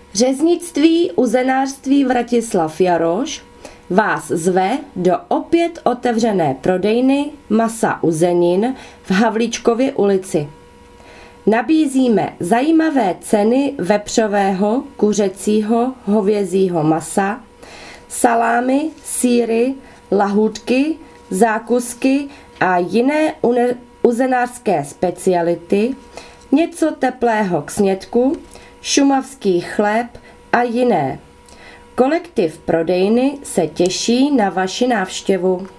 Řeznictví uzenářství Vratislav Jaroš vás zve do opět otevřené prodejny masa uzenin v Havlíčkově ulici. Nabízíme zajímavé ceny vepřového, kuřecího, hovězího masa, salámy, sýry, lahůdky, zákusky a jiné uzenářské speciality, něco teplého k snědku, šumavský chléb a jiné. Kolektiv prodejny se těší na vaši návštěvu.